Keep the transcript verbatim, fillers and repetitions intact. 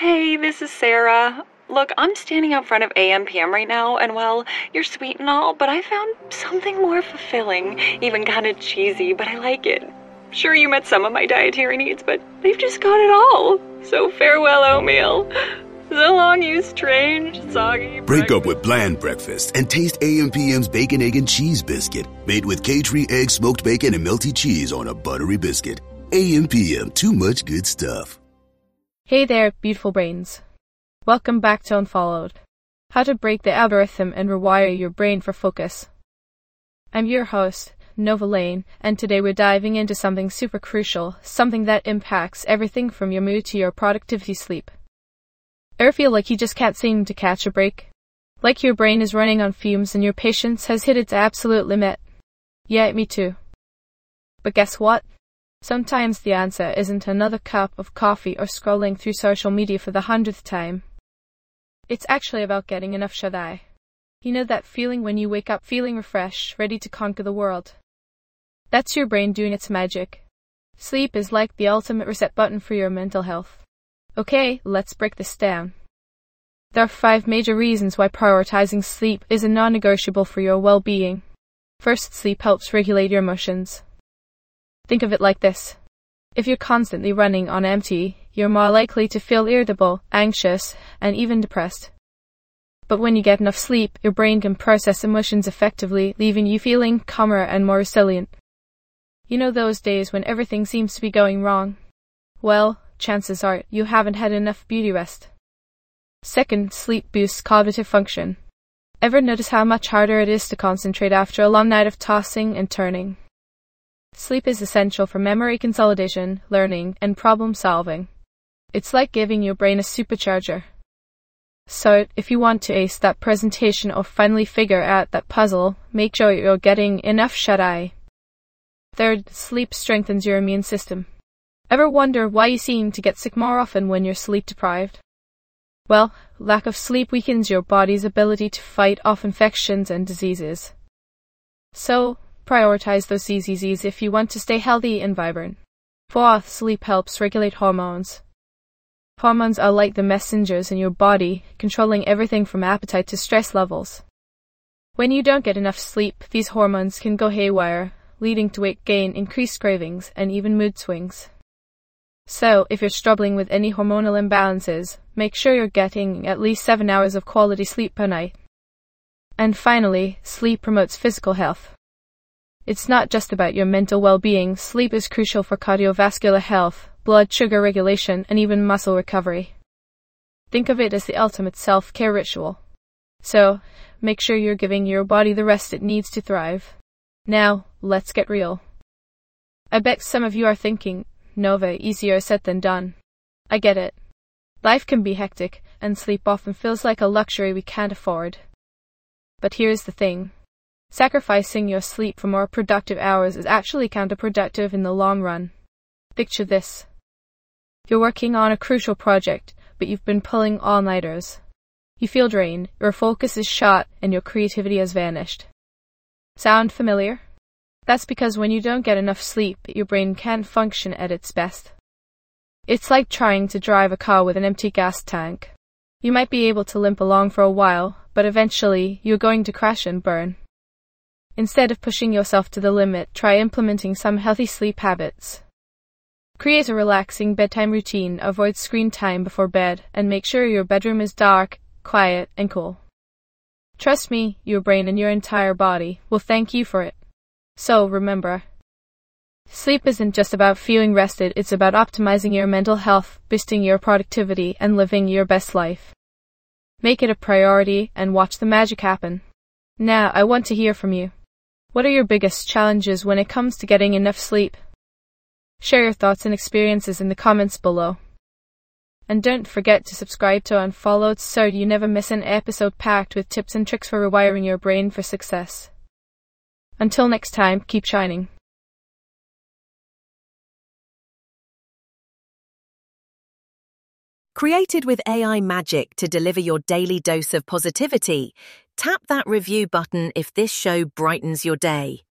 Hey, this is Sarah. Look, I'm standing out front of A M P M right now, and well, you're sweet and all, but I found something more fulfilling, even kind of cheesy, but I like it. Sure, you met some of my dietary needs, but they've just got it all. So farewell, oatmeal. So long, you strange, soggy... Break up with bland breakfast and taste A M P M's Bacon, Egg, and Cheese Biscuit, made with K-Tree egg, smoked bacon, and melty cheese on a buttery biscuit. A M P M, too much good stuff. Hey there, beautiful brains. Welcome back to Unfollowed. How to break the algorithm and rewire your brain for focus. I'm your host, Nova Lane, and today we're diving into something super crucial, something that impacts everything from your mood to your productivity sleep. Ever feel like you just can't seem to catch a break? Like your brain is running on fumes and your patience has hit its absolute limit? Yeah, me too. But guess what? Sometimes the answer isn't another cup of coffee or scrolling through social media for the hundredth time. It's actually about getting enough shut-eye. You know that feeling when you wake up feeling refreshed, ready to conquer the world? That's your brain doing its magic. Sleep is like the ultimate reset button for your mental health. Okay, let's break this down. There are five major reasons why prioritizing sleep is a non-negotiable for your well-being. First, sleep helps regulate your emotions. Think of it like this. If you're constantly running on empty, you're more likely to feel irritable, anxious, and even depressed. But when you get enough sleep, your brain can process emotions effectively, leaving you feeling calmer and more resilient. You know those days when everything seems to be going wrong? Well, chances are you haven't had enough beauty rest. Second, sleep boosts cognitive function. Ever notice how much harder it is to concentrate after a long night of tossing and turning? Sleep is essential for memory consolidation, learning, and problem solving. It's like giving your brain a supercharger. So, if you want to ace that presentation or finally figure out that puzzle, make sure you're getting enough shut-eye. Third, sleep strengthens your immune system. Ever wonder why you seem to get sick more often when you're sleep deprived? Well, lack of sleep weakens your body's ability to fight off infections and diseases. So, prioritize those Z Z Zs if you want to stay healthy and vibrant. Fourth, sleep helps regulate hormones. Hormones are like the messengers in your body, controlling everything from appetite to stress levels. When you don't get enough sleep, these hormones can go haywire, leading to weight gain, increased cravings, and even mood swings. So, if you're struggling with any hormonal imbalances, make sure you're getting at least seven hours of quality sleep per night. And finally, sleep promotes physical health. It's not just about your mental well-being. Sleep is crucial for cardiovascular health, blood sugar regulation, and even muscle recovery. Think of it as the ultimate self-care ritual. So, make sure you're giving your body the rest it needs to thrive. Now, let's get real. I bet some of you are thinking, Nova, easier said than done. I get it. Life can be hectic, and sleep often feels like a luxury we can't afford. But here's the thing. Sacrificing your sleep for more productive hours is actually counterproductive in the long run. Picture this. You're working on a crucial project, but you've been pulling all-nighters. You feel drained, your focus is shot, and your creativity has vanished. Sound familiar? That's because when you don't get enough sleep, your brain can't function at its best. It's like trying to drive a car with an empty gas tank. You might be able to limp along for a while, but eventually you're going to crash and burn. Instead of pushing yourself to the limit, try implementing some healthy sleep habits. Create a relaxing bedtime routine, avoid screen time before bed, and make sure your bedroom is dark, quiet, and cool. Trust me, your brain and your entire body will thank you for it. So remember, sleep isn't just about feeling rested, it's about optimizing your mental health, boosting your productivity, and living your best life. Make it a priority and watch the magic happen. Now, I want to hear from you. What are your biggest challenges when it comes to getting enough sleep? Share your thoughts and experiences in the comments below. And don't forget to subscribe to Unfollowed so you never miss an episode packed with tips and tricks for rewiring your brain for success. Until next time, keep shining. Created with A I magic to deliver your daily dose of positivity, tap that review button if this show brightens your day.